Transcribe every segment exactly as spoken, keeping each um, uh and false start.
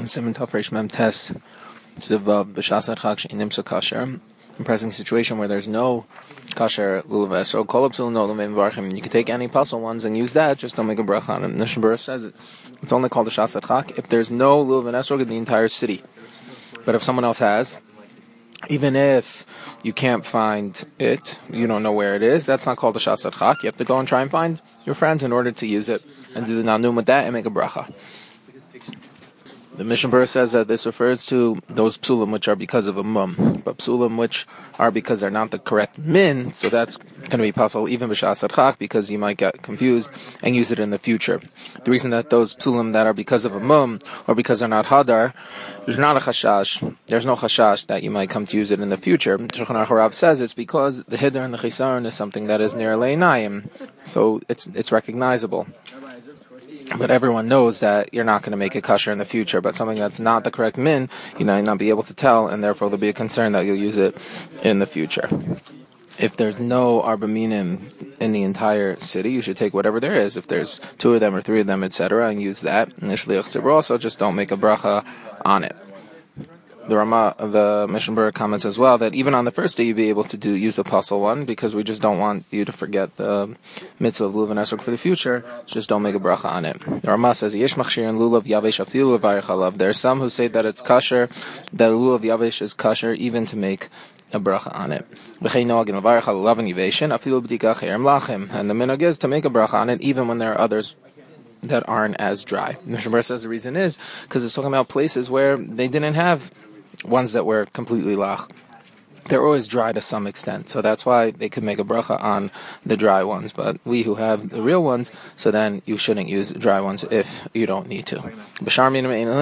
Simon Tafresh Mem Tes Zivav B'Shasat Chak She'inim Kasher. In present situation where there's no kasher lulav so kol psul no lulav varchim. You can take any puzzle ones and use that. Just don't make a bracha on it. Mishnah Berurah says it. It's only called a shasat chak if there's no lulav and esrog in the entire city. But if someone else has, even if you can't find it, you don't know where it is, that's not called a shasat chak. You have to go and try and find your friends in order to use it and do the nanum with that and make a bracha. The Mishnah Berurah says that this refers to those psulim which are because of a mum, but psulim which are because they're not the correct min, so that's going to be possible even b'shasat chak because you might get confused and use it in the future. The reason that those psulim that are because of a mum or because they're not hadar, there's not a chashash, there's no chashash that you might come to use it in the future. Shulchan Aruch Rav says it's because the hiddur and the chisaron is something that is near leinayim, so it's it's recognizable. But everyone knows that you're not going to make it kasher in the future, but something that's not the correct min, you know, you'll not be able to tell, and therefore there'll be a concern that you'll use it in the future. If there's no arba minim in the entire city, you should take whatever there is. If there's two of them or three of them, et cetera, and use that. Initially, also just don't make a bracha on it. The Rama, the Mishnah Berurah comments as well that even on the first day you'd be able to do use the puzzle one because we just don't want you to forget the mitzvah of lulav and esrog for the future. Just don't make a bracha on it. The Rama says yesh machshir and lulav yavesh afilu levarich alav. There are some who say that it's kasher, that lulav yavesh is kasher even to make a bracha on it. And the minhag is to make a bracha on it even when there are others that aren't as dry. Mishnah Berurah says the reason is because it's talking about places where they didn't have ones that were completely lach. They're always dry to some extent, so that's why they could make a bracha on the dry ones. But we who have the real ones, so then you shouldn't use the dry ones if you don't need to. With other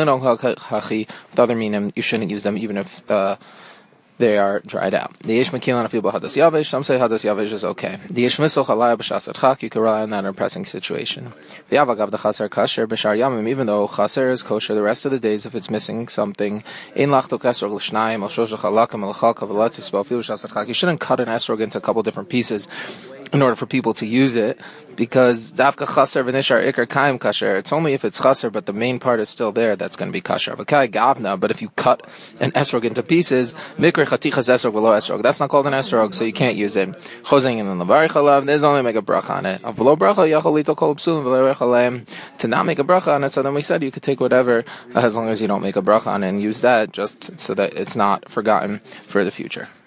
minim, you shouldn't use them even if uh, they are dried out. The yesh mekilan afilu b'hadas yavesh. Some say hadas yavesh is okay. The yesh misel chalaya b'shasat chak. You can rely on that in a pressing situation. The avagav the chaser kasher b'shar yamim. Even though chaser is kosher the rest of the days, if it's missing something, in lachto esrog l'shnayim al shosha chalakam al chal kavalatzis b'afilu b'shasat chak. You shouldn't cut an esrog into a couple different pieces in order for people to use it, because davka chaser v'nishar ikar kaim kasher. It's only if it's chaser, but the main part is still there, that's going to be kasher. V'kai gavna. But if you cut an esrog into pieces, mikra chatichas esrog v'lo esrog, that's not called an esrog, so you can't use it. Chosing and then levarich alav, there's only make a bracha on it. V'lo bracha yachol lito kol psulim v'levarich aleim. To not make a bracha on it, so then we said you could take whatever, as long as you don't make a bracha on it and use that, just so that it's not forgotten for the future.